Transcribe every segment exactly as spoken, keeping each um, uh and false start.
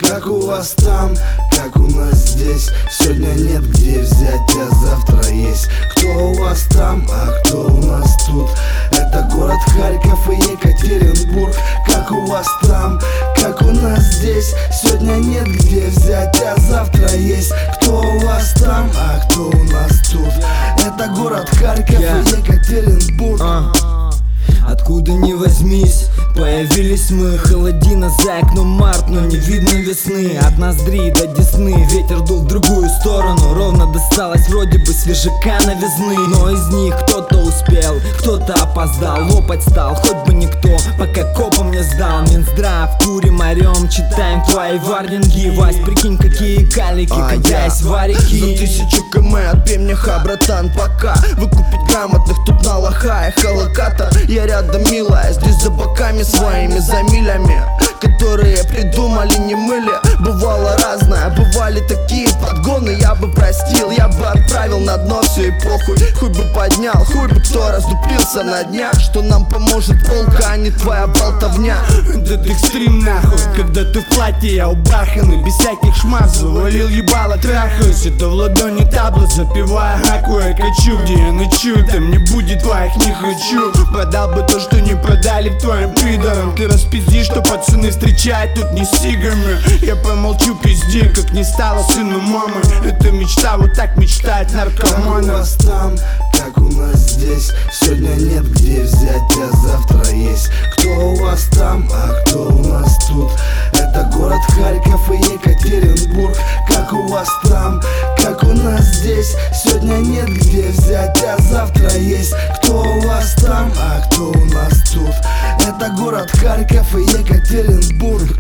как у вас там, как у нас здесь. Сегодня нет где взять, а завтра есть. Кто у вас там, а кто у нас тут? Это город Харьков и Екатеринбург. Как у вас там, как у нас здесь. Сегодня нет где взять, а завтра есть. Кто у вас там, а кто у нас тут? Это город Харьков yeah. и Екатеринбург. uh. Откуда ни возьмись, появились мы. Холодина за окном март, но не видно весны. От ноздри до десны ветер дул в другую сторону. Ровно досталось вроде бы свежака новизны. Но из них кто-то успел, кто-то опоздал. Лопать стал, хоть бы никто, пока копом не сдал. Минздрав, курим, орем, читаем твои варнинги. Вась, прикинь, какие калики, а, когда есть варики. За тысячу км отбей мне ха, братан, пока. Выкупить грамотных тут на лоха и холоката. Я рядом, милая, здесь за боками своими, за милями, которые придумали, не мыли. Бывало разное, бывали такие подгоны. Я бы простил, я бы отправил на дно все и похуй. Хуй бы поднял, хуй бы кто раздуплился на днях. Что нам поможет полка, а не твоя болтовня. Этот экстрим нахуй, когда ты в платье, я убаханный, без всяких шмаз. Завалил ебало, трахаюсь, это в ладони табло. Запивая хаку, я качу, где я ночую. Там не будет твоих, не хочу. Продал бы то, что не продали твоим пидорам. Ты распизди, что пацаны встречают тут не сигами. Я помолчу, пизди, как не стало сыном мамы. Это мечта, вот так мечтает наркоман. Как у вас там, как у нас здесь. Сегодня нет где взять, а завтра есть. Кто у вас там, а кто у нас тут? Это город Харьков и Екатеринбург. Как у вас там, как у нас здесь. Сегодня нет где взять, а завтра есть. Кто у вас там, а кто у нас тут? Это город Харьков и Екатеринбург.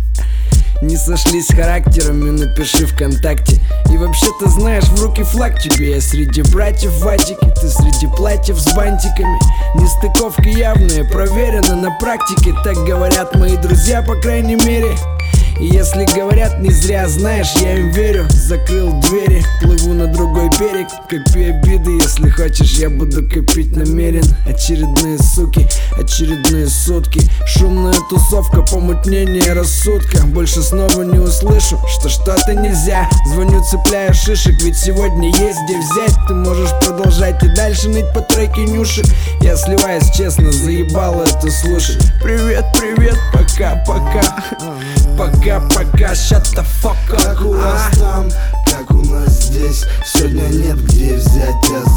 Не сошлись характерами, напиши ВКонтакте. И вообще ты знаешь, в руки флаг тебе. Я среди братьев в ватике, ты среди платьев с бантиками. Нестыковки явные, проверены на практике. Так говорят мои друзья, по крайней мере. И если говорят не зря, знаешь, я им верю. Закрыл двери, плыву на другой берег. Копи обиды, если хочешь, я буду копить намерен. Очередные суки, очередные сутки. Шумная тусовка, помутнение рассудка. Больше снова не услышу, что что-то нельзя. Звоню, цепляю шишек, ведь сегодня есть где взять. Ты можешь продолжать и дальше ныть по треке Нюши. Я сливаюсь, честно, заебало это слушать. Привет, привет, пока-пока. Пока-пока, shut the fuck up. Как у вас там, как у нас здесь. Сегодня нет где взять, а